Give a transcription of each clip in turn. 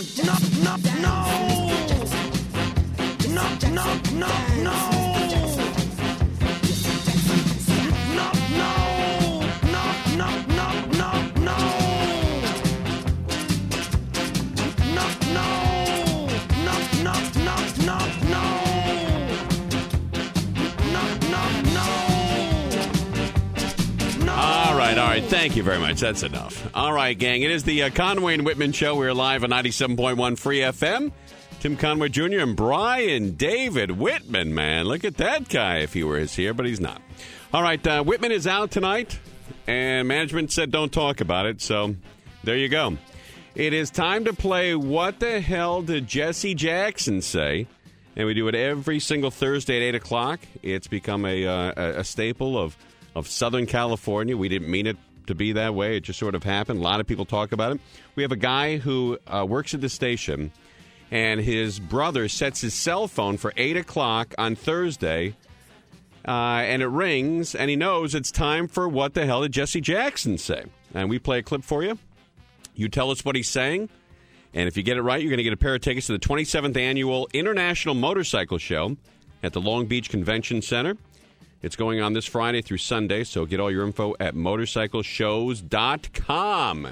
All right, thank you very much. That's enough. All right, gang, it is the Conway and Whitman Show. We're live on 97.1 Free FM. Tim Conway Jr. and Brian David Whitman, man. Look at that guy if he was here, but he's not. All right, Whitman is out tonight, and management said don't talk about it, so there you go. It is time to play What the Hell Did Jesse Jackson Say? And we do it every single Thursday at 8 o'clock. It's become a staple of Southern California. We didn't mean it to be that way. It just sort of happened. A lot of people talk about it. We have a guy who works at the station, and his brother sets his cell phone for 8 o'clock on Thursday, and it rings, and he knows it's time for What the Hell Did Jesse Jackson Say? And we play a clip for you. You tell us what he's saying, and if you get it right, you're going to get a pair of tickets to the 27th Annual International Motorcycle Show at the Long Beach Convention Center. It's going on this Friday through Sunday, so get all your info at motorcycleshows.com.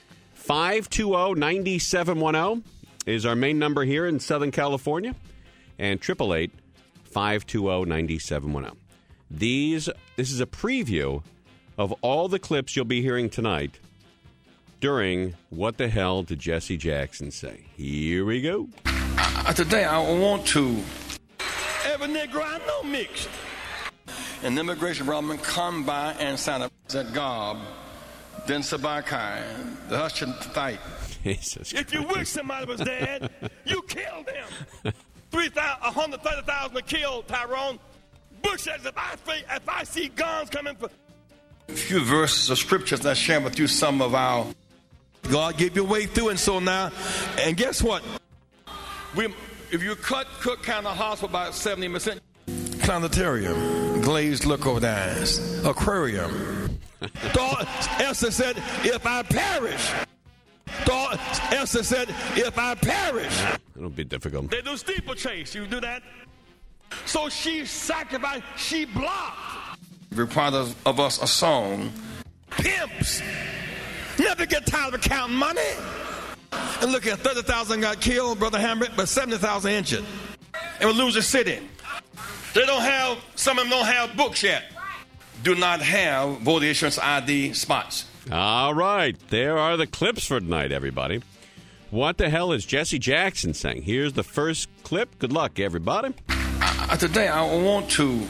520-9710 is our main number here in Southern California, and 888-520-9710. This is a preview of all the clips you'll be hearing tonight during What the Hell Did Jesse Jackson Say? Here we go. Today I want to every Negro I know mixed. An immigration problem come by and sign up that gob, then Sabakai, the Hushin fight. If you wish somebody was dead, you killed them. 130,000 are killed, Tyrone. Bush says if I see guns coming for a few verses of scriptures that I share with you some of our God gave you a way through, and so now, and guess what? If you cut Cook County Hospital about 70%, planetarium, glazed look over the eyes, aquarium. Esther said, if I perish. Esther said, if I perish. It'll be difficult. They do steeplechase. You do that? So she sacrificed, she blocked. Required of us a song. Pimps never get tired of counting money. And look at 30,000 got killed, Brother Hambrick, but 70,000 injured. And we lose a city. They don't have, some of them don't have books yet. Do not have voter insurance ID spots. All right. There are the clips for tonight, everybody. What the hell is Jesse Jackson saying? Here's the first clip. Good luck, everybody. Today I want to.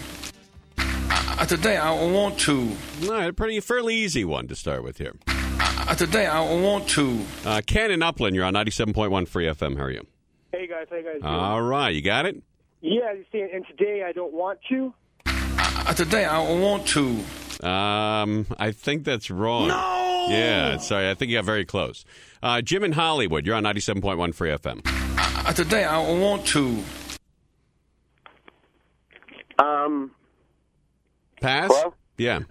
All right, a fairly easy one to start with here. Today I want to. Ken in Upland, you're on 97.1 Free FM. How are you? Hey, guys. How you guys doing? All right. You got it? Yeah, you see, and today I don't want to. Today I want to. I think that's wrong. No! Yeah, sorry. I think you got very close. Jim in Hollywood, you're on 97.1 Free FM. Today I want to. Pass? Hello? Yeah.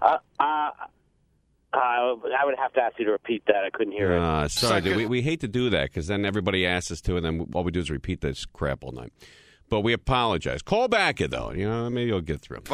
I would have to ask you to repeat that. I couldn't hear it. Sorry, dude. We hate to do that because then everybody asks us to, and then all we do is repeat this crap all night. But we apologize. Call back, though. You know, maybe you'll get through.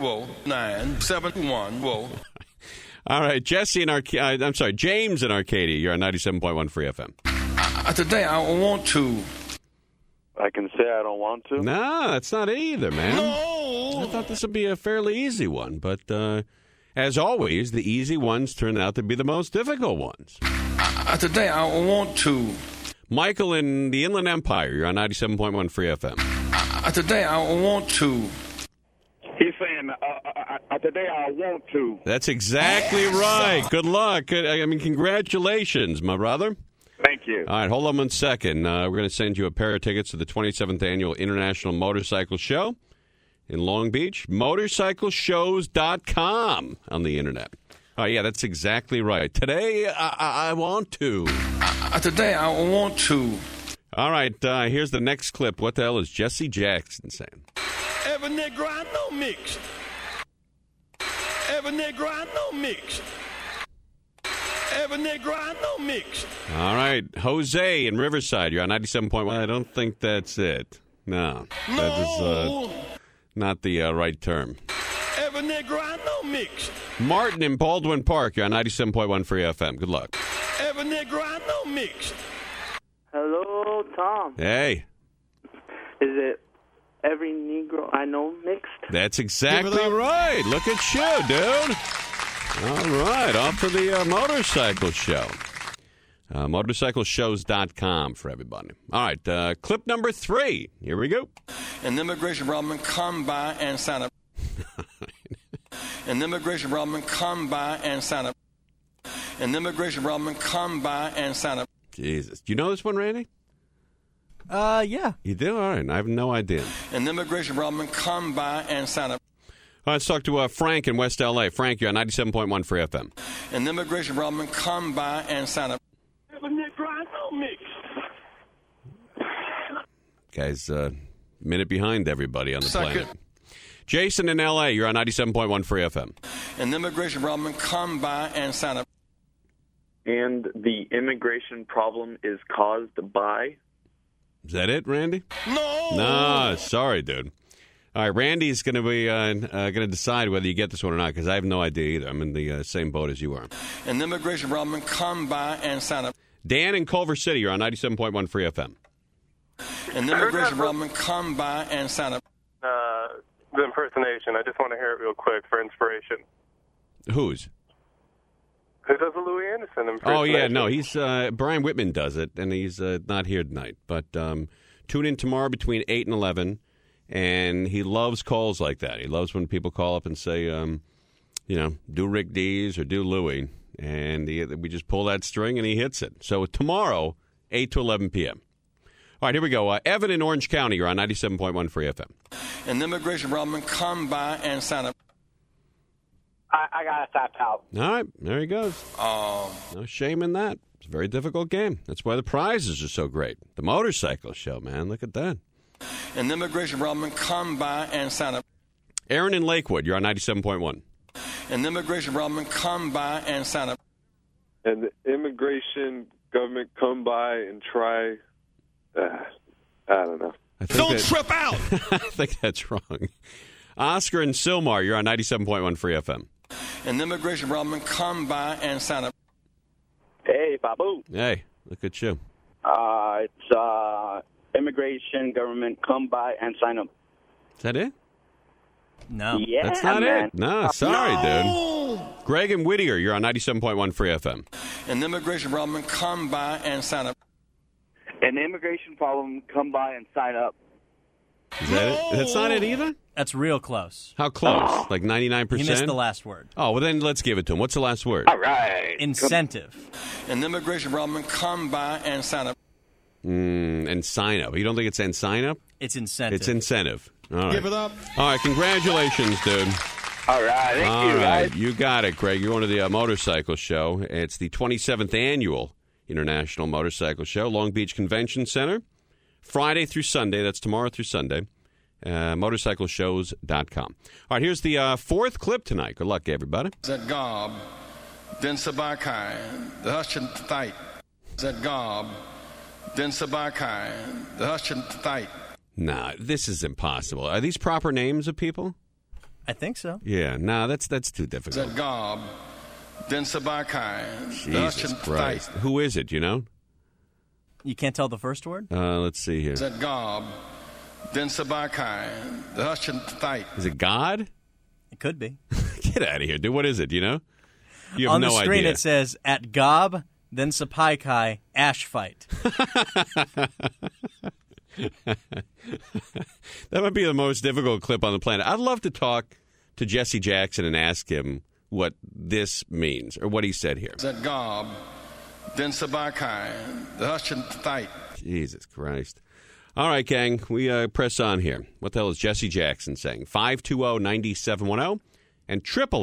520-971. All right, James in Arcadia. You're on 97.1 Free FM. Today I want to. I can say I don't want to. No, that's not it either, man. No! I thought this would be a fairly easy one, but as always, the easy ones turn out to be the most difficult ones. Today I want to. Michael in the Inland Empire, you're on 97.1 Free FM. Today I want to. He's saying, today I want to. That's exactly right. Good luck. I mean, congratulations, my brother. Thank you. All right, hold on 1 second. We're going to send you a pair of tickets to the 27th Annual International Motorcycle Show in Long Beach. Motorcycleshows.com on the internet. Oh, yeah, that's exactly right. Today, I want to. Today, I want to. All right, here's the next clip. What the hell is Jesse Jackson saying? Every Negro I know mixed. Every Negro I know mixed. Every Negro I know mixed. All right. Jose in Riverside. You're on 97.1. I don't think that's it. No. That is not the right term. Every Negro I know mixed. Martin in Baldwin Park. You're on 97.1 Free FM. Good luck. Every Negro I know mixed. Hello, Tom. Hey. Is it every Negro I know mixed? That's exactly right. Look at you, dude. All right. Off to the motorcycle show. Motorcycleshows.com for everybody. All right. Clip number 3. Here we go. An immigration problem come by and sign up. An immigration problem come by and sign up. An immigration problem come by and sign up. Jesus. Do you know this one, Randy? Yeah. You do? All right. I have no idea. An immigration problem come by and sign up. All right, let's talk to Frank in West L.A. Frank, you're on 97.1 Free FM. An immigration problem come by and sign up. Guys, minute behind everybody on the planet. Jason in L.A., you're on 97.1 Free FM. An immigration problem come by and sign up. And the immigration problem is caused by? Is that it, Randy? No, sorry, dude. All right, Randy's going to be going to decide whether you get this one or not, because I have no idea either. I'm in the same boat as you are. An immigration problem come by and sign up. Dan in Culver City, you're on 97.1 Free FM. An immigration problem come by and sign up. The impersonation. I just want to hear it real quick for inspiration. Whose? Who does the Louis Anderson impersonation? Oh, yeah, no, he's Brian Whitman does it, and he's not here tonight. But tune in tomorrow between 8 and 11, and he loves calls like that. He loves when people call up and say, do Rick Dees or do Louis, and we just pull that string, and he hits it. So tomorrow, 8 to 11 p.m. All right, here we go. Evan in Orange County, you're on 97.1 Free FM. An immigration problem come by and sign up. I got to tap out. All right, there he goes. No shame in that. It's a very difficult game. That's why the prizes are so great. The motorcycle show, man. Look at that. An immigration problem come by and sign up. Aaron in Lakewood, you're on 97.1. An immigration problem come by and sign up. And the immigration government come by and try. I don't know. Don't trip out. I think that's wrong. Oscar in Sylmar, you're on 97.1 Free FM. An immigration problem come by and sign up. Hey, Babu. Hey, look at you. It's immigration government come by and sign up. Is that it? No. Yeah, that's not man. it. No, sorry, dude. Greg and Whittier, you're on 97.1 Free FM. An immigration problem come by and sign up. An immigration problem come by and sign up. Is that it? That's not it either? That's real close. How close? Like 99%? He missed the last word. Oh, well, then let's give it to him. What's the last word? All right. Incentive. An immigration problem come by and sign up. And sign up. You don't think it's and sign up? It's incentive. It's incentive. All right. Give it up. All right, congratulations, dude. All right. Thank you, guys. You got it, Greg. You're one of the motorcycle show. It's the 27th annual International Motorcycle Show, Long Beach Convention Center, Friday through Sunday. That's tomorrow through Sunday. Motorcycleshows.com. All right, here's the fourth clip tonight. Good luck, everybody. That gob, then sabakai, the hushin tight. That gob, then sabakai, the hushin tight. Nah, this is impossible. Are these proper names of people? I think so. Yeah, no, that's too difficult. That gob, then sabakai, the Jesus hushin Christ. tight. Who is it, you know? You can't tell the first word? Let's see here. That gob, then sabakai, the hushin tight. Is it God? It could be. Get out of here, dude. What is it, you know? You have On no the screen idea. it says, at Gob, then Sapai Kai, Ash Fight. That might be the most difficult clip on the planet. I'd love to talk to Jesse Jackson and ask him what this means or what he said here. That gob, then sabakai, the hushin tight. Jesus Christ. All right, gang, we press on here. What the hell is Jesse Jackson saying? 520-9710 and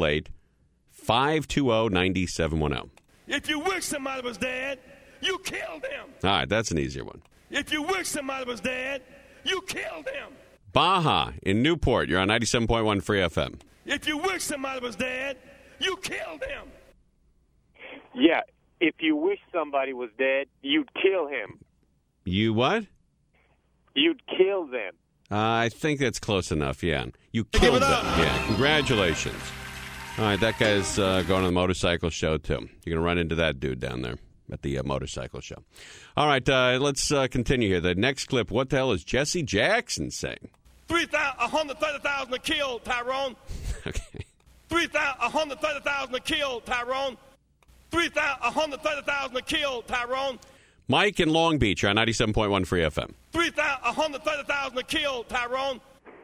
888-520-9710. If you wish somebody was dead, you killed them. All right, that's an easier one. If you wish somebody was dead, you killed them. Baja in Newport, you're on 97.1 Free FM. If you wish somebody was dead, you killed them. Yeah, if you wish somebody was dead, you'd kill him. You what? You'd kill them. I think that's close enough, yeah. You killed them. Yeah, congratulations. All right, that guy's going to the motorcycle show, too. You're going to run into that dude down there at the motorcycle show. All right, let's continue here. The next clip, what the hell is Jesse Jackson saying? 130,000 are killed, Tyrone. Okay. 130,000 are killed, Tyrone. 130,000 are killed, Tyrone. Mike in Long Beach, you're on 97.1 Free FM. 130,000 are killed, Tyrone.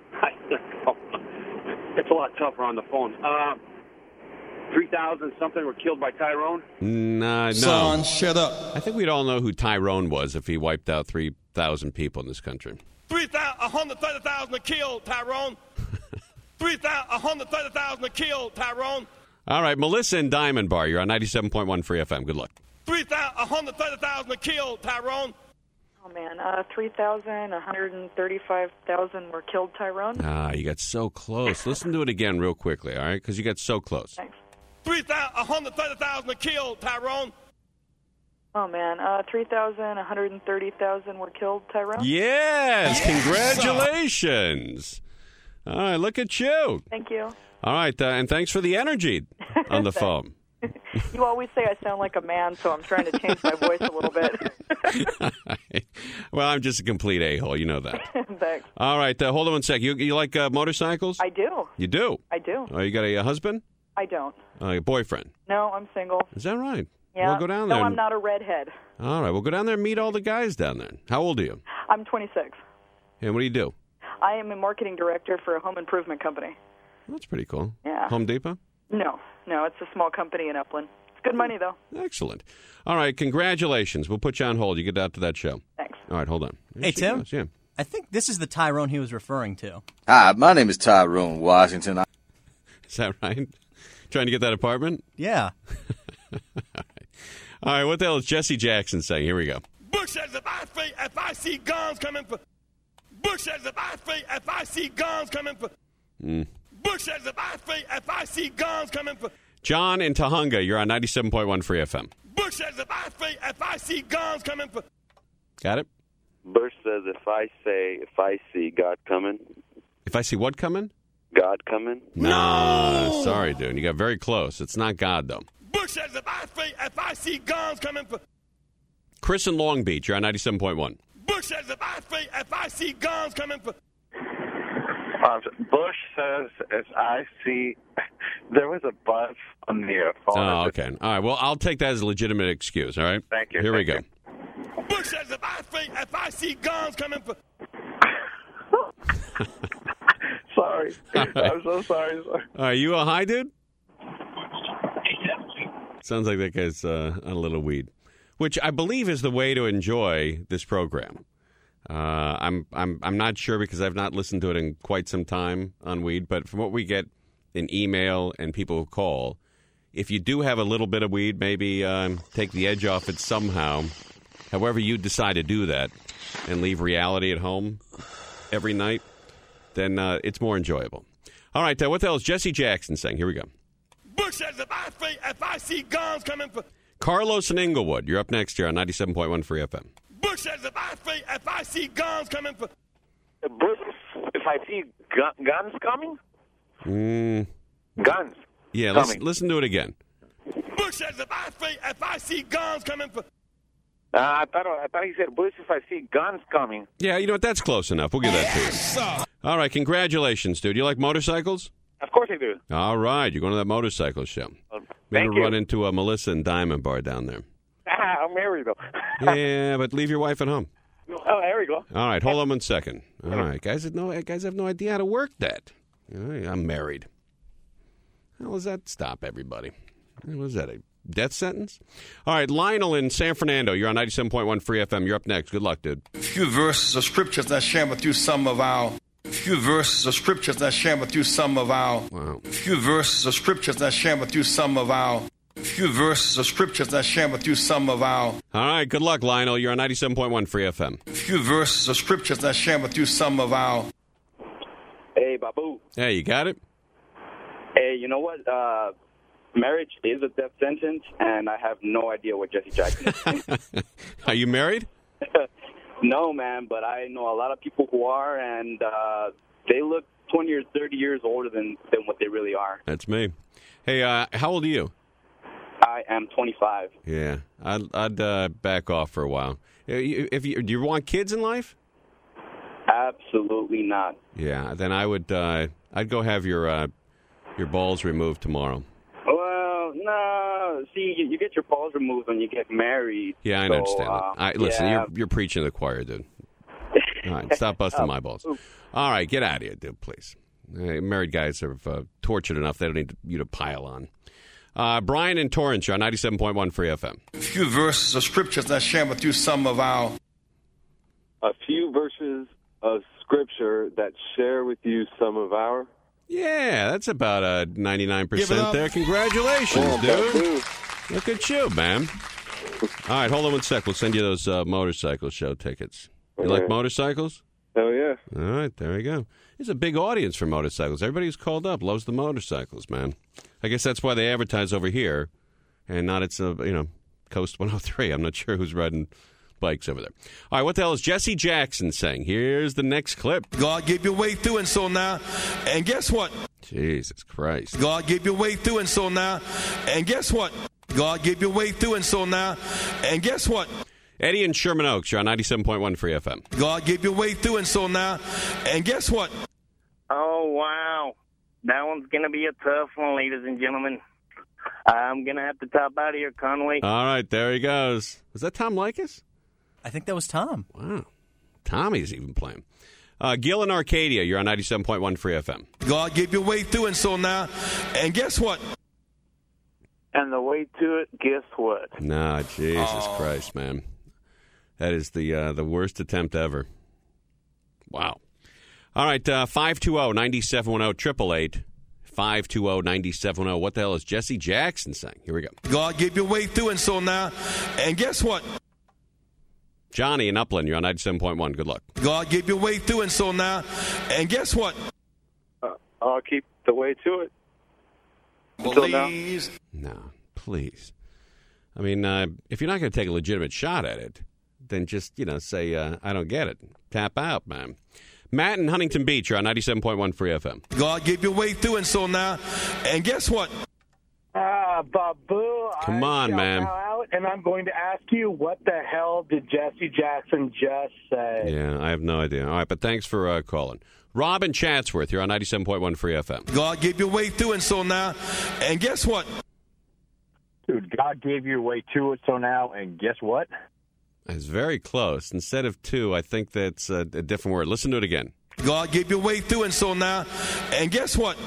It's a lot tougher on the phone. 3,000 something were killed by Tyrone? No. Son, shut up. I think we'd all know who Tyrone was if he wiped out 3,000 people in this country. 130,000 are killed, Tyrone. 130,000 are killed, Tyrone. All right, Melissa in Diamond Bar, you're on 97.1 Free FM. Good luck. 130,000 are killed, Tyrone. Oh, man. 135,000 were killed, Tyrone. You got so close. Listen to it again real quickly, all right? Because you got so close. Thanks. 130,000 are killed, Tyrone. Oh, man. 130,000 were killed, Tyrone. Yes! Congratulations! All right, look at you. Thank you. All right, and thanks for the energy on the phone. You always say I sound like a man, so I'm trying to change my voice a little bit. Well, I'm just a complete a-hole. You know that. Thanks. All right, hold on one sec. You like motorcycles? I do. You do? I do. Oh, you got a husband? I don't. A boyfriend? No, I'm single. Is that right? Yeah. We'll go down there. No, I'm not a redhead. All right, we'll go down there and meet all the guys down there. How old are you? I'm 26. And what do you do? I am a marketing director for a home improvement company. That's pretty cool. Yeah. Home Depot? No, it's a small company in Upland. It's good money, though. Excellent. All right, congratulations. We'll put you on hold. You get out to that show. Thanks. All right, hold on. Hey, Tim? Yeah. I think this is the Tyrone he was referring to. Hi, my name is Tyrone Washington. Is that right? Trying to get that apartment? Yeah. All right, what the hell is Jesse Jackson saying? Here we go. Bush says if I see guns coming for... Bush says if I see guns coming for... Bush says if I see guns coming for... John in Tahunga, you're on 97.1 Free FM. Bush says if I see guns coming for... Got it? Bush says if I see God coming. If I see what coming? God coming. No! Sorry, dude. You got very close. It's not God, though. Bush says if I see guns coming for... Chris in Long Beach, you're on 97.1. Bush says if I see guns coming for... Bush says if I see... There was a buzz on the phone. Oh, okay. All right. Well, I'll take that as a legitimate excuse, all right? Thank you. Here we go. Bush says if I see guns coming for... Sorry. Right. I'm so sorry. Are you a high dude? Sounds like that guy's on a little weed, which I believe is the way to enjoy this program. I'm not sure because I've not listened to it in quite some time on weed, but from what we get in email and people who call, if you do have a little bit of weed, maybe take the edge off it somehow. However you decide to do that and leave reality at home every night, then it's more enjoyable. All right, what the hell is Jesse Jackson saying? Here we go. Bush says if I see guns coming for... Carlos in Inglewood, you're up next here on 97.1 Free FM. Bush says if I see guns coming for... Bush, if I see guns coming? Guns. Yeah, listen to it again. Bush says if I see guns coming for... I thought he said, Bush, if I see guns coming. Yeah, you know what? That's close enough. We'll give that to you. All right, congratulations, dude. You like motorcycles? Of course I do. All right, you're going to that motorcycle show. Thank you. Run into Melissa and Diamond Bar down there. I'm married, though. Yeah, but leave your wife at home. Oh, there we go. All right, hold on 1 second. All right, guys have no idea how to work that. I'm married. How does that stop everybody? What is that, a death sentence? All right, Lionel in San Fernando. You're on 97.1 Free FM. You're up next. Good luck, dude. A few verses of scriptures that share with you some of our... Wow. A few verses of scriptures that share with you some of our... All right, good luck, Lionel. You're on 97.1 Free FM. A few verses of scriptures that share with you some of our... Hey, Babu. Hey, you got it? Hey, you know what? marriage is a death sentence, and I have no idea what Jesse Jackson is. Are you married? No, man, but I know a lot of people who are, and they look 20 or 30 years older than what they really are. That's me. Hey, how old are you? I am 25. Yeah, I'd back off for a while. Do you want kids in life? Absolutely not. Yeah, then I would. I'd go have your balls removed tomorrow. Well, no. See, you get your balls removed when you get married. Yeah, I understand that. Listen, yeah. you're preaching to the choir, dude. All right, stop busting my balls. All right, get out of here, dude, please. Married guys are tortured enough; they don't need you to pile on. Brian in Torrance, you're on 97.1 Free FM. A few verses of scriptures that I share with you some of our... A few verses of scripture that share with you some of our... Yeah, that's about 99% there. Congratulations, dude. Look at you, man. All right, hold on one sec. We'll send you those motorcycle show tickets. You like motorcycles? Oh, yeah. All right, there we go. There's a big audience for motorcycles. Everybody who's called up loves the motorcycles, man. I guess that's why they advertise over here and not at, Coast 103. I'm not sure who's riding bikes over there. All right, what the hell is Jesse Jackson saying? Here's the next clip. God gave you a way through, and so now, and guess what? Jesus Christ. God gave you a way through, and so now, and guess what? God gave you a way through, and so now, and guess what? Eddie in Sherman Oaks, you're on 97.1 Free FM. God gave you a way through, and so now, and guess what? Oh, wow. That one's going to be a tough one, ladies and gentlemen. I'm going to have to top out of here, Conway. All right, there he goes. Was that Tom Likas? I think that was Tom. Wow. Tommy's even playing. Gil in Arcadia, you're on 97.1 Free FM. God gave you a way through, and so now, and guess what? And the way to it, guess what? Nah, Jesus Christ, man. That is the worst attempt ever. Wow. All right, 520-9710, 888-520-9710. What the hell is Jesse Jackson saying? Here we go. God gave you a way through, and so now, and guess what? Johnny in Upland, you're on 97.1. Good luck. God gave you a way through, and so now, and guess what? I'll keep the way to it. Please. No, please. I mean, if you're not going to take a legitimate shot at it, then just, say, I don't get it. Tap out, man. Matt in Huntington Beach, you're on 97.1 Free FM. God gave you a way through, and so now, and guess what? Babu. Come on, man. Out, and I'm going to ask you, what the hell did Jesse Jackson just say? Yeah, I have no idea. All right, but thanks for calling. Rob in Chatsworth, you're on 97.1 Free FM. God gave you a way through, and so now, and guess what? Dude, God gave you a way to it, so now, and guess what? It's very close. Instead of two, I think that's a different word. Listen to it again. God gave you a way through, and so now, and guess what?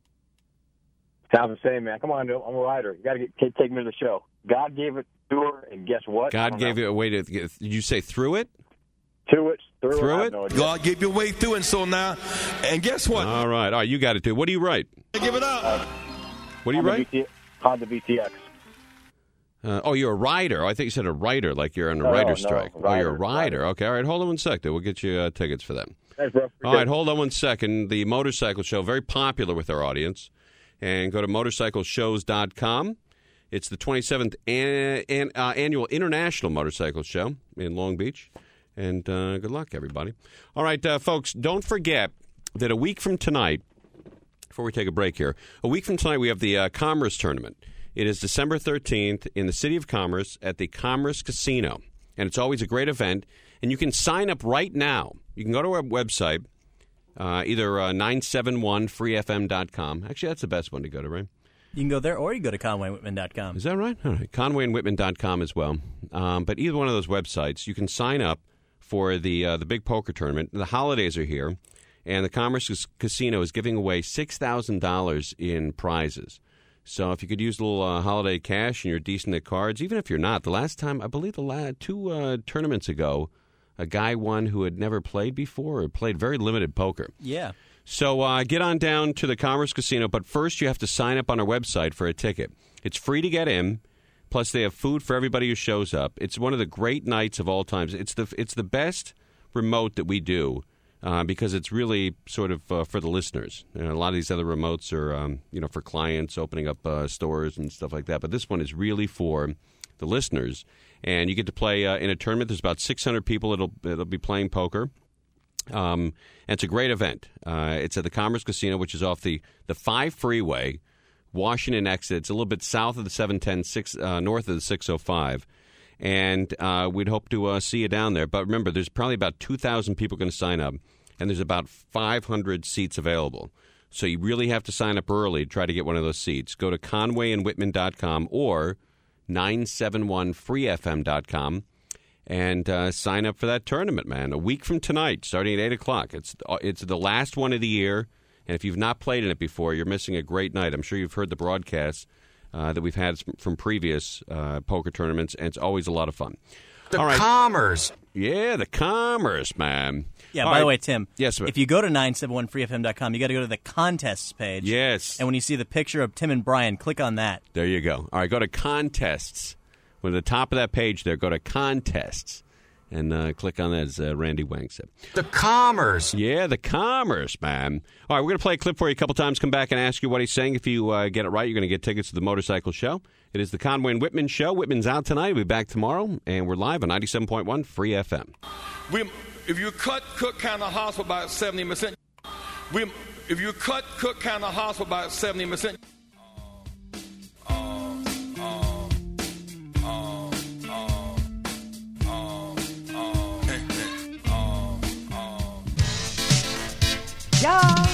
Sounds the same, man. Come on, I'm a rider. You got to take me to the show. God gave it to her, and guess what? God gave you a way to get. Did you say through it? To it, through it. No, God gave you a way through, and so now, and guess what? All right, you got it, dude. What do you write? Give it up. What do you write? Honda VTX. You're a rider. I think you said a writer, like you're on a writer's strike. Rider, you're a rider. Okay, all right, hold on one sec, dude. We'll get you tickets for that. Thanks, bro. All right, hold on one second. The motorcycle show, very popular with our audience. And go to motorcycleshows.com. It's the 27th annual International Motorcycle Show in Long Beach. And good luck, everybody. All right, folks, don't forget that a week from tonight, before we take a break here, a week from tonight we have the Commerce Tournament. It is December 13th in the City of Commerce at the Commerce Casino. And it's always a great event. And you can sign up right now. You can go to our website, either 971freefm.com. Actually, that's the best one to go to, right? You can go there, or you can go to conwayandwhitman.com. Is that right? All right. conwayandwhitman.com as well. But either one of those websites, you can sign up for the big poker tournament. The holidays are here, and the Commerce Casino is giving away $6,000 in prizes. So if you could use a little holiday cash and you're decent at cards, even if you're not. The last time, I believe two tournaments ago, a guy won who had never played before or played very limited poker. Yeah. So get on down to the Commerce Casino, but first you have to sign up on our website for a ticket. It's free to get in, plus they have food for everybody who shows up. It's one of the great nights of all times. It's the best remote that we do because it's really sort of for the listeners. A lot of these other remotes are, for clients opening up stores and stuff like that. But this one is really for the listeners. And you get to play in a tournament. There's about 600 people that'll be playing poker. And it's a great event. It's at the Commerce Casino, which is off the 5 freeway, Washington exit. It's a little bit south of the 710, north of the 605. And we'd hope to see you down there. But remember, there's probably about 2,000 people going to sign up, and there's about 500 seats available. So you really have to sign up early to try to get one of those seats. Go to conwayandwhitman.com or 971freefm.com and sign up for that tournament, man. A week from tonight, starting at 8 o'clock. It's the last one of the year, and if you've not played in it before, you're missing a great night. I'm sure you've heard the broadcasts that we've had from previous poker tournaments, and it's always a lot of fun. Commerce. Yeah, the Commerce, man. Yeah, by the way, Tim, yes, sir. If you go to 971freefm.com, you got to go to the contests page. Yes. And when you see the picture of Tim and Brian, click on that. There you go. All right, go to contests. When at the top of that page there, go to contests. And click on that, as Randy Wang said. The Commerce. Yeah, the Commerce, man. All right, we're going to play a clip for you a couple times, come back and ask you what he's saying. If you get it right, you're going to get tickets to the Motorcycle Show. It is the Conway and Whitman Show. Whitman's out tonight. We'll be back tomorrow, and we're live on 97.1 Free FM. If you cut Cook County Hospital by 70%, if you cut Cook County Hospital by 70%, Yeah.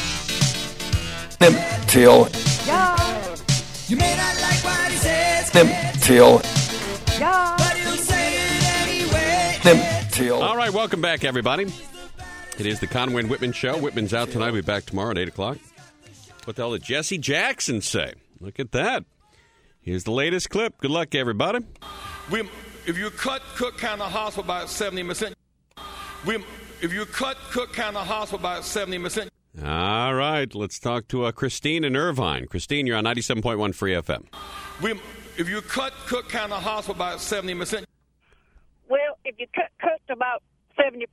Till. Yeah. You may not like what he says. Till. Yeah. But he'll say it anyway. Till. All right, welcome back, everybody. It is the Conway and Whitman Show. Whitman's out tonight. We'll be back tomorrow at 8 o'clock. What the hell did Jesse Jackson say? Look at that. Here's the latest clip. Good luck, everybody. if you cut Cook County Hospital by 70%, if you cut Cook County Hospital by 70%. All right, let's talk to Christine in Irvine. Christine, you're on 97.1 Free FM. If you cut Cook County Hospital by 70%. Well, if you cut Cook to about 70%.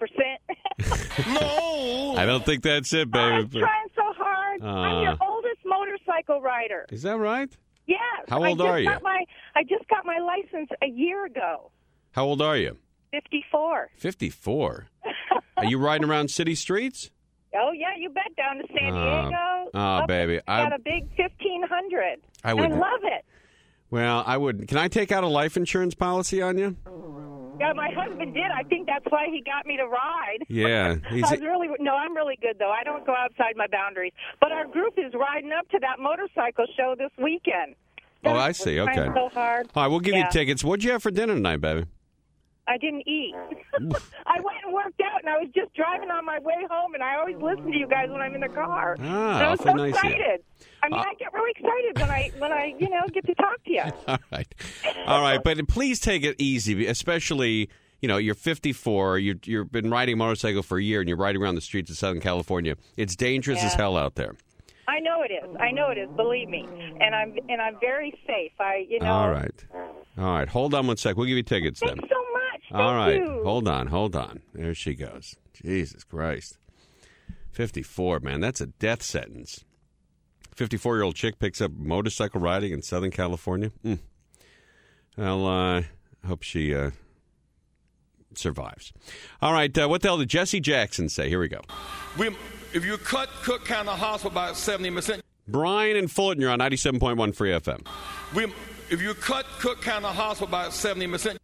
No! I don't think that's it, baby. I'm trying so hard. I'm your oldest motorcycle rider. Is that right? Yes. How old are you? I just got my license a year ago. How old are you? 54. 54? Are you riding around city streets? Oh, yeah, you bet. Down to San Diego. Oh, baby. I got a big 1500. I love it. Well, I would. Can I take out a life insurance policy on you? Yeah, my husband did. I think that's why he got me to ride. Yeah. I'm really good, though. I don't go outside my boundaries. But our group is riding up to that motorcycle show this weekend. Oh, I see. Okay. Trying so hard. All right, we'll give you tickets. What'd you have for dinner tonight, baby? I didn't eat. I went and worked out, and I was just driving on my way home, and I always listen to you guys when I'm in the car. Ah, I was so nice excited. I mean, I get really excited when I get to talk to you. All right, but please take it easy, especially, you're 54, you've been riding a motorcycle for a year, and you're riding around the streets of Southern California. It's dangerous as hell out there. I know it is. Believe me, and I'm very safe. All right. Hold on one sec. We'll give you tickets then. Thanks so much. All right. You. Hold on. There she goes. Jesus Christ. 54, man. That's a death sentence. 54-year-old chick picks up motorcycle riding in Southern California. Well, I hope she survives. All right. What the hell did Jesse Jackson say? Here we go. If you cut Cook County Hospital by 70%. Brian and Fulton, you're on 97.1 Free FM. If you cut Cook County Hospital by 70%.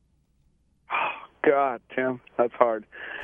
God, Tim, that's hard.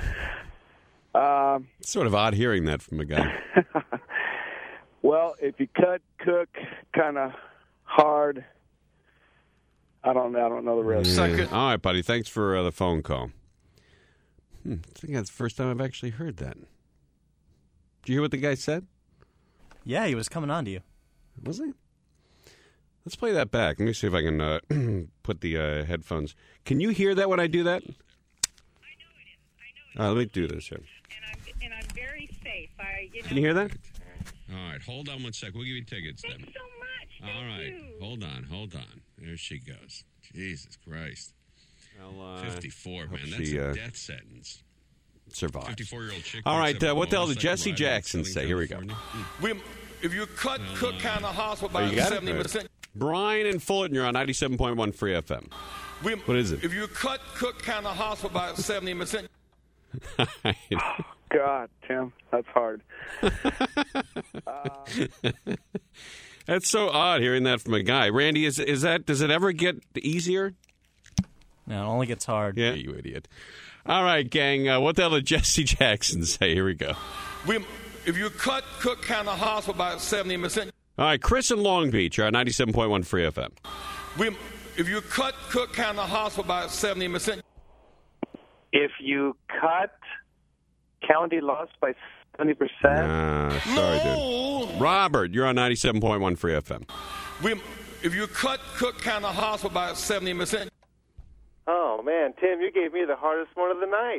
It's sort of odd hearing that from a guy. Well, if you cut Cook kind of hard, I don't know the rest. Yeah. All right, buddy. Thanks for the phone call. I think that's the first time I've actually heard that. Did you hear what the guy said? Yeah, he was coming on to you. Was he? Let's play that back. Let me see if I can put the headphones. Can you hear that when I do that? I know it is. Let me do this here. And I'm very safe. Can you hear that? All right. Hold on one sec. We'll give you tickets then. Thanks so much. All right. Hold on. There she goes. Jesus Christ. Well, 54, man. That's a death sentence. survives. 54-year-old chick. All right, what the hell did Jesse Jackson say? Here we go. If you cut cook kind of house for about 70%. Brian and Fullerton, you're on 97.1 Free FM. What is it? If you cut cook kind of house for about 70%. God, Tim, that's hard. That's so odd hearing that from a guy. Randy, is that? Does it ever get easier? No, it only gets hard. Yeah, you idiot. All right, gang. What the hell did Jesse Jackson say? Here we go. If you cut cook kind of house for about 70%. All right, Chris in Long Beach, you're on 97.1 Free FM. If you cut cook kind of house for about 70%. If you cut county loss by 70%. Sorry, dude. Robert, you're on 97.1 Free FM. If you cut cook kind of house for about 70%. Oh, man, Tim, you gave me the hardest one of the night.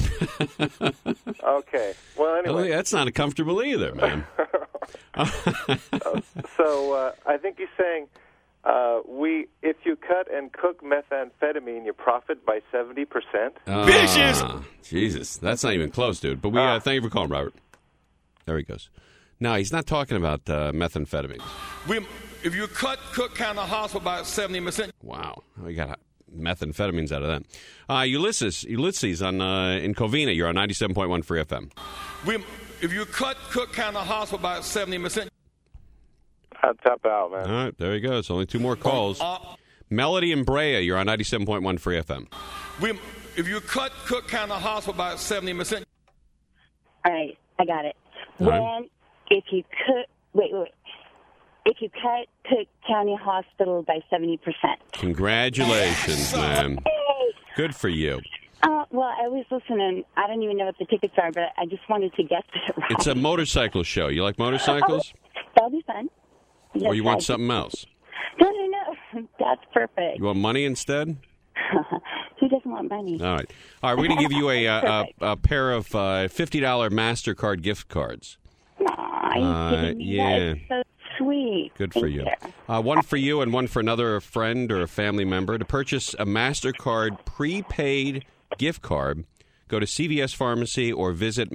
Okay. Well, anyway. That's not comfortable either, man. So I think he's saying if you cut and cook methamphetamine, you profit by 70%. Vicious! Jesus, that's not even close, dude. But we thank you for calling, Robert. There he goes. No, he's not talking about methamphetamine. If you cut cook kind of house for about 70%. Wow. We got methamphetamines out of that. Ulysses on in Covina, you're on 97.1 Free FM. If you cut cook kind of house for about 70%. I'll tap out, man. All right, there you go. It's only two more calls. Melody and Brea, you're on 97.1 Free FM. If you cut cook kind of house for about 70%. All right, I got it. If you cut Cook County Hospital by 70%. Congratulations, man. Good for you. Well, I was listening. I don't even know what the tickets are, but I just wanted to guess it right. It's a motorcycle show. You like motorcycles? That'll be fun. Yes, or you want something else? No. That's perfect. You want money instead? Who doesn't want money? All right, we're going to give you a pair of $50 MasterCard gift cards. Aw, are you kidding me? Yeah. That's so sweet. Good for you. One for you and one for another friend or a family member. To purchase a MasterCard prepaid gift card, go to CVS Pharmacy or visit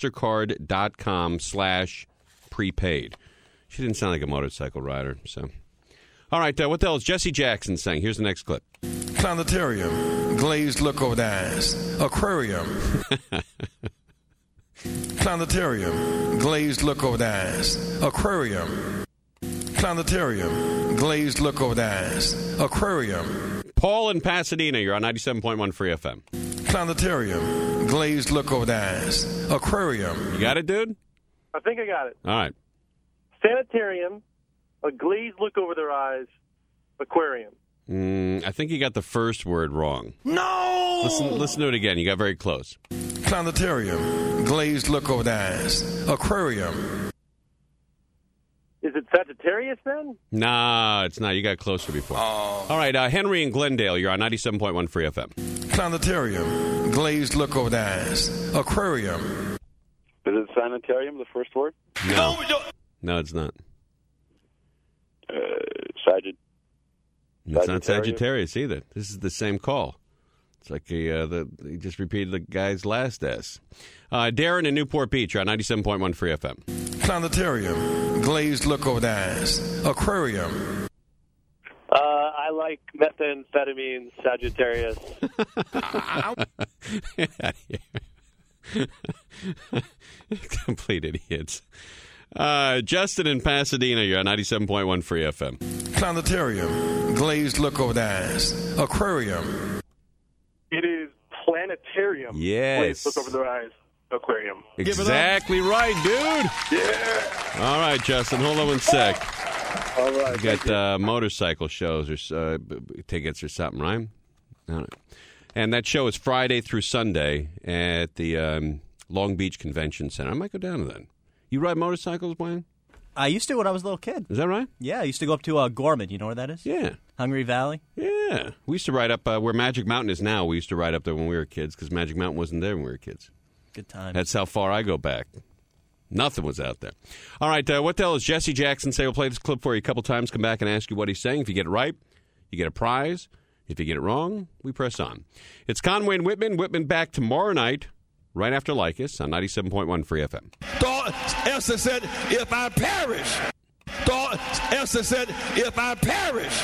mastercard.com/prepaid. She didn't sound like a motorcycle rider, so. All right, what the hell is Jesse Jackson saying? Here's the next clip. Planetarium, glazed look over the eyes. Aquarium. Planetarium, glazed look over the eyes. Aquarium. Planetarium, glazed look over the eyes. Aquarium. Paul in Pasadena, you're on 97.1 Free FM. Planetarium, glazed look over the eyes. Aquarium. You got it, dude? I think I got it. All right. Sanitarium, a glazed look over their eyes, aquarium. I think you got the first word wrong. No! Listen to it again. You got very close. Planetarium, glazed look over the eyes. Aquarium. Is it Sagittarius then? Nah, it's not. You got closer before. All right, Henry in Glendale, you're on 97.1 Free FM. Planetarium, glazed look over the eyes. Aquarium. Is it sanitarium, the first word? No, it's not. It's not Sagittarius either. This is the same call. It's like he just repeated the guy's last S. Darren in Newport Beach, you're on 97.1 Free FM. Planetarium, glazed look over the eyes. Aquarium. I like methamphetamine, Sagittarius. Get out of here. Complete idiots. Justin in Pasadena, you're on 97.1 Free FM. Planetarium, glazed look over the eyes. Aquarium. It is planetarium. Yes. Glazed look over their eyes. Aquarium. Exactly right, dude. Yeah. All right, Justin, hold on one sec. All right. You got motorcycle shows or tickets or something, right? All right. And that show is Friday through Sunday at the Long Beach Convention Center. I might go down to that. You ride motorcycles, Wayne? I used to when I was a little kid. Is that right? Yeah, I used to go up to Gorman. You know where that is? Yeah. Hungry Valley? Yeah. We used to ride up where Magic Mountain is now. We used to ride up there when we were kids because Magic Mountain wasn't there when we were kids. Good time. That's how far I go back. Nothing was out there. All right, what the hell is Jesse Jackson say? We'll play this clip for you a couple times, come back and ask you what he's saying. If you get it right, you get a prize. If you get it wrong, we press on. It's Conway and Whitman. Whitman back tomorrow night right after Lycus on 97.1 Free FM. Esther said, if I perish. Esther said, if I perish.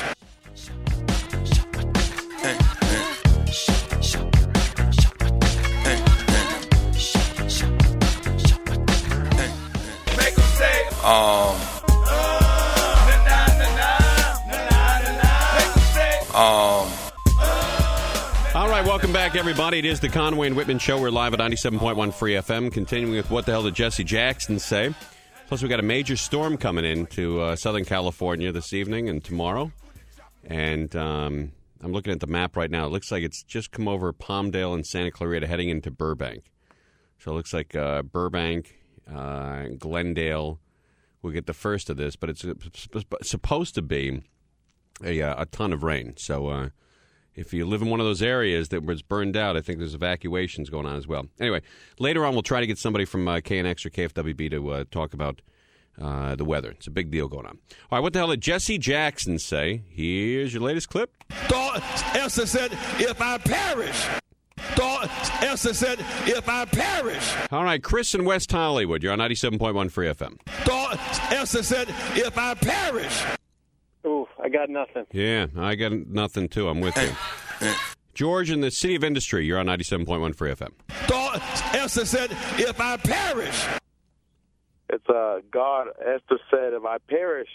All right, welcome back, everybody. It is the Conway and Whitman Show. We're live at 97.1 Free FM, continuing with What the Hell Did Jesse Jackson Say? Plus, we got a major storm coming into Southern California this evening and tomorrow. And I'm looking at the map right now. It looks like it's just come over Palmdale and Santa Clarita, heading into Burbank. So it looks like Burbank, Glendale will get the first of this, but it's supposed to be a ton of rain. So if you live in one of those areas that was burned out, I think there's evacuations going on as well. Anyway, later on we'll try to get somebody from KNX or KFWB to talk about the weather. It's a big deal going on. All right, what the hell did Jesse Jackson say? Here's your latest clip. Esther said, if I perish. Esther said, if I perish. All right, Chris in West Hollywood. You're on 97.1 Free FM. Esther said, if I perish. Ooh, I got nothing. Yeah, I got nothing, too. I'm with you. George in the City of Industry. You're on 97.1 Free FM. Esther said, if I perish. It's God. Esther said, if I perish.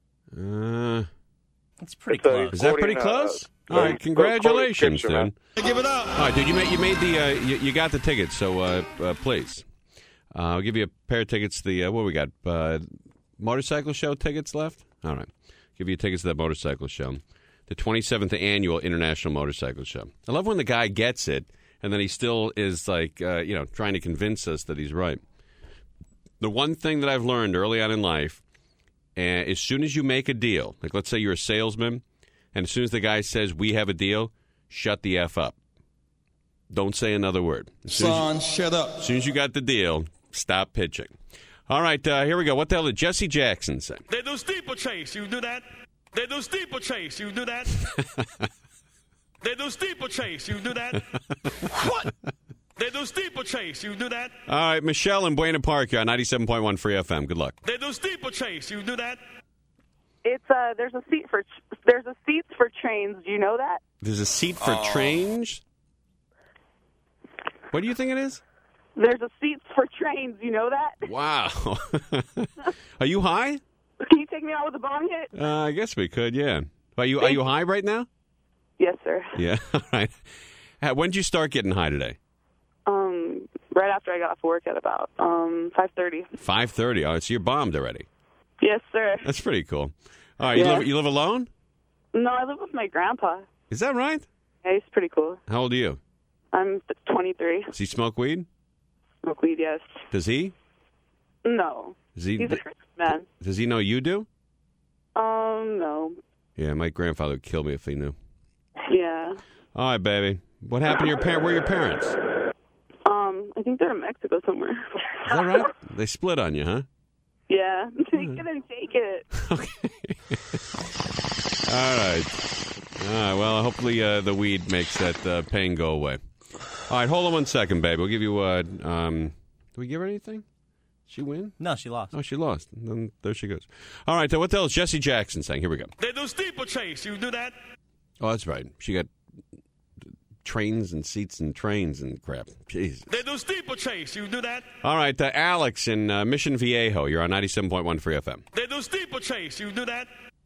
That's pretty close. Is that pretty close? All right, congratulations, dude. Give it up. All right, dude, you made the you got the tickets, so please. I'll give you a pair of tickets. What we got? Motorcycle show tickets left? All right. Give you tickets to that motorcycle show. The 27th Annual International Motorcycle Show. I love when the guy gets it, and then he still is like, trying to convince us that he's right. The one thing that I've learned early on in life, as soon as you make a deal, like let's say you're a salesman, and as soon as the guy says, we have a deal, shut the F up. Don't say another word. Shut up. As soon as you got the deal, stop pitching. All right, here we go. What the hell did Jesse Jackson say? They do steeplechase. You do that? They do steeplechase. You do that? They do steeplechase. You do that? What? They do steeplechase. You do that? All right, Michelle in Buena Park, you're on 97.1 Free FM. Good luck. They do steeplechase. You do that? It's there's a seat for trains. Do you know that? There's a seat for trains? What do you think it is? There's a seat for trains. You know that? Wow. Are you high? Can you take me out with a bomb hit? I guess we could, yeah. Are you high right now? Yes, sir. Yeah, all right. When did you start getting high today? Right after I got off work at about 5:30. 5:30. Oh, so you're bombed already. Yes, sir. That's pretty cool. All right, you live alone? No, I live with my grandpa. Is that right? Yeah, he's pretty cool. How old are you? I'm 23. Does he smoke weed? Smoke weed, yes. Does he? No. He's a Christian man. Does he know you do? No. Yeah, my grandfather would kill me if he knew. Yeah. All right, baby. What happened to your parents? Where are your parents? I think they're in Mexico somewhere. Is that right? They split on you, huh? Yeah. They couldn't take it. Okay. All right. Well, hopefully the weed makes that pain go away. All right, hold on 1 second, babe. We'll give you did we give her anything? Did she win? No, she lost. Oh, she lost. Then there she goes. All right, what the hell is Jesse Jackson saying? Here we go. They do steeplechase. You do that? Oh, that's right. She got trains and seats and trains and crap. Jesus. They do steeplechase. You do that? All right, Alex in Mission Viejo. You're on 97.1 Free FM. They do steeplechase. You do that?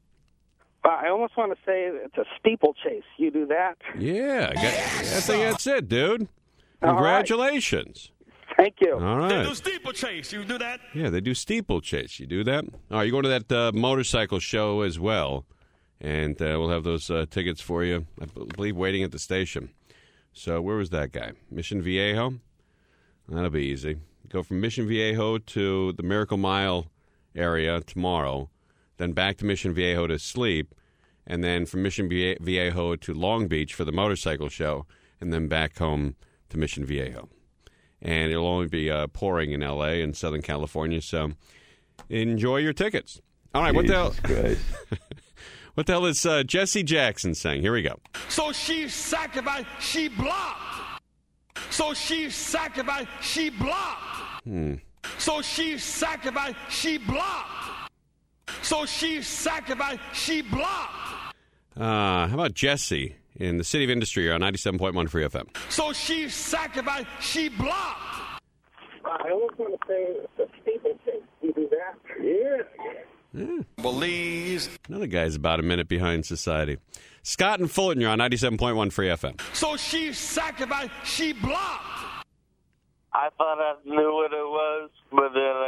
I almost want to say it's a steeplechase. You do that? Yeah, I think that's it, dude. Congratulations. Thank you. All right. They do steeplechase. You do that? Yeah, they do steeplechase. You do that? All right, you're going to that motorcycle show as well, and we'll have those tickets for you, I believe, waiting at the station. So where was that guy? Mission Viejo? That'll be easy. Go from Mission Viejo to the Miracle Mile area tomorrow, then back to Mission Viejo to sleep, and then from Mission Viejo to Long Beach for the motorcycle show, and then back home to Mission Viejo. And it'll only be pouring in L.A. and Southern California, so enjoy your tickets. All right, what the hell? What the hell is Jesse Jackson saying? Here we go. So she sacrificed, she blocked. So she sacrificed, she blocked. So she sacrificed, she blocked. So she sacrificed, she blocked. How about Jesse in the City of Industry on 97.1 Free FM? So she sacrificed, she blocked. I almost want to say the steeplechase. You do that? Yeah. Believes. Another guy's about a minute behind society. Scott and Fulton, you're on 97.1 Free FM. So she sacrificed, she blocked. I thought I knew what it was, but then I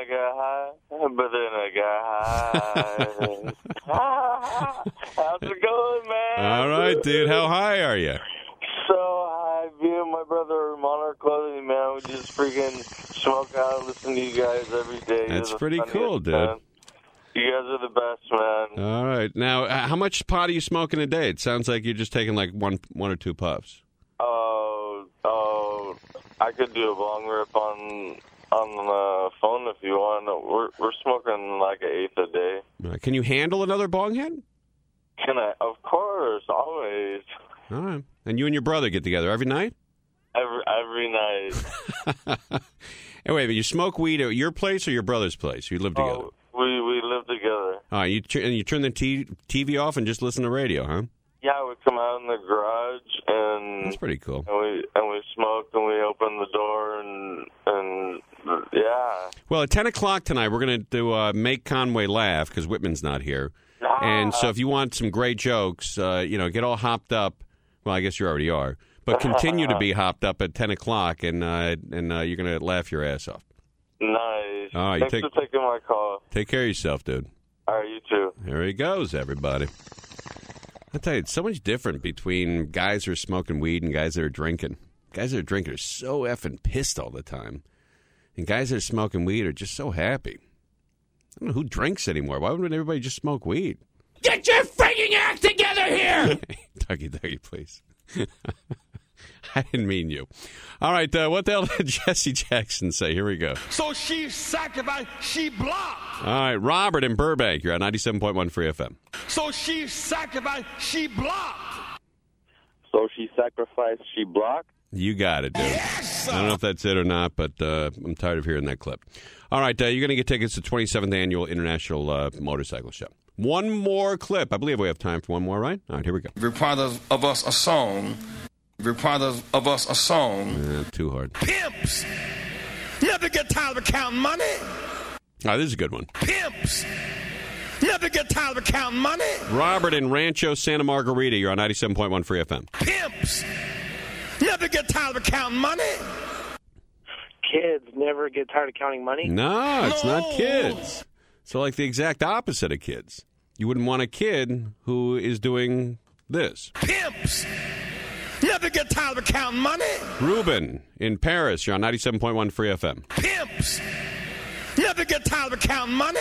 got high. How's it going, man? All right, dude. How high are you? So high. Me and my brother Monarch Clothing, man, we just freaking smoke out and listen to you guys every day. That's pretty cool, dude. Man. You guys are the best, man. All right. Now, how much pot are you smoking a day? It sounds like you're just taking like one or two puffs. I could do a bong rip on the phone if you want. We're smoking like an eighth a day. Can you handle another bong hit? Can I? Of course, always. All right. And you and your brother get together every night? Every night. Hey, wait, but you smoke weed at your place or your brother's place? You live together? We live together. All right. You turn the TV off and just listen to radio, huh? Yeah, we come out in the garage and that's pretty cool. And we smoke and we open the door and yeah. Well, at 10 o'clock tonight, we're going to do Make Conway Laugh because Whitman's not here. And so if you want some great jokes, get all hopped up. Well, I guess you already are. But continue to be hopped up at 10 o'clock, and you're going to laugh your ass off. Nice. All right, Thanks for taking my call. Take care of yourself, dude. All right, you too. There he goes, everybody. I tell you, it's so much different between guys who are smoking weed and guys that are drinking. Guys that are drinking are so effing pissed all the time. And guys that are smoking weed are just so happy. I don't know who drinks anymore. Why wouldn't everybody just smoke weed? Get your freaking act together here! Dougie, please. I didn't mean you. All right, what the hell did Jesse Jackson say? Here we go. So she sacrificed, she blocked. All right, Robert in Burbank. You're on 97.1 Free FM. So she sacrificed, she blocked. So she sacrificed, she blocked? You got it, dude. Yes, I don't know if that's it or not, but I'm tired of hearing that clip. All right, you're going to get tickets to the 27th Annual International Motorcycle Show. One more clip. I believe we have time for one more, right? All right, here we go. Required of us a song. Required of us a song. Too hard. Pimps never get tired of counting money. Oh, this is a good one. Pimps never get tired of counting money. Robert in Rancho Santa Margarita. You're on 97.1 Free FM. Pimps never get tired of counting money. Kids never get tired of counting money? No, it's not kids. So like the exact opposite of kids. You wouldn't want a kid who is doing this. Pimps never get tired of counting money. Ruben in Paris. You're on 97.1 Free FM. Pimps never get tired of counting money.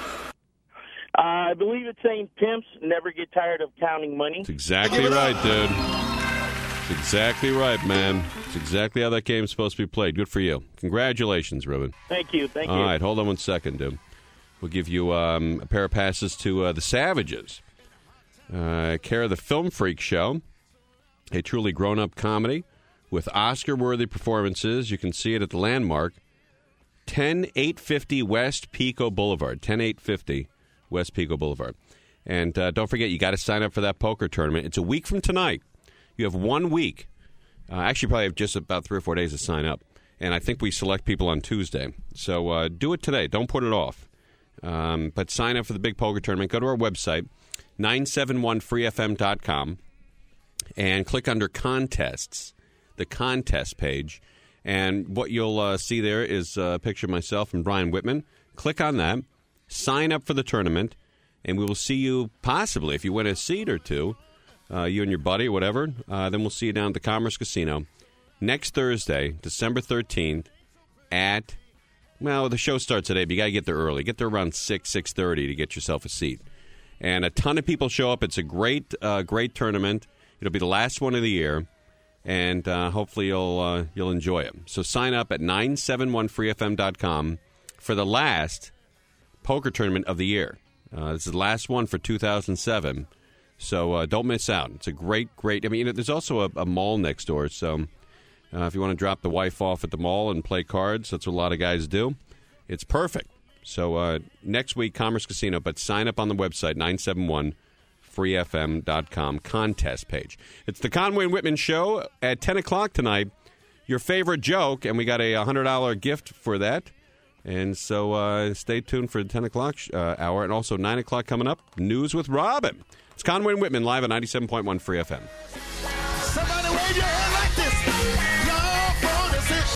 I believe it's saying pimps never get tired of counting money. That's exactly right, dude. That's exactly right, man. It's exactly how that game's supposed to be played. Good for you. Congratulations, Ruben. Thank you. All right, hold on one second, dude. We'll give you a pair of passes to The Savages. Care of the Film Freak Show. A truly grown-up comedy with Oscar-worthy performances. You can see it at the Landmark, 10850 West Pico Boulevard. 10850 West Pico Boulevard. And don't forget, you got to sign up for that poker tournament. It's a week from tonight. You have 1 week. Actually, probably have just about 3 or 4 days to sign up. And I think we select people on Tuesday. So do it today. Don't put it off. But sign up for the big poker tournament. Go to our website, 971freefm.com. And click under contests, the contest page. And what you'll see there is a picture of myself and Brian Whitman. Click on that, sign up for the tournament, and we will see you possibly, if you win a seat or two, you and your buddy or whatever, then we'll see you down at the Commerce Casino next Thursday, December 13th at, well, the show starts today, but you got to get there early. Get there around 6:30 to get yourself a seat. And a ton of people show up. It's a great tournament. It'll be the last one of the year, and hopefully you'll enjoy it. So sign up at 971freefm.com for the last poker tournament of the year. This is the last one for 2007, so don't miss out. It's a great. I mean, there's also a mall next door, so If you want to drop the wife off at the mall and play cards, that's what a lot of guys do. It's perfect. So next week, Commerce Casino, but sign up on the website, 971freefm.com contest page. It's the Conway and Whitman Show at 10 o'clock tonight. Your favorite joke, and we got a $100 gift for that. And so stay tuned for the 10 o'clock hour. And also 9 o'clock coming up, News with Robin. It's Conway and Whitman live on 97.1 Free FM. Somebody wave your hand like this.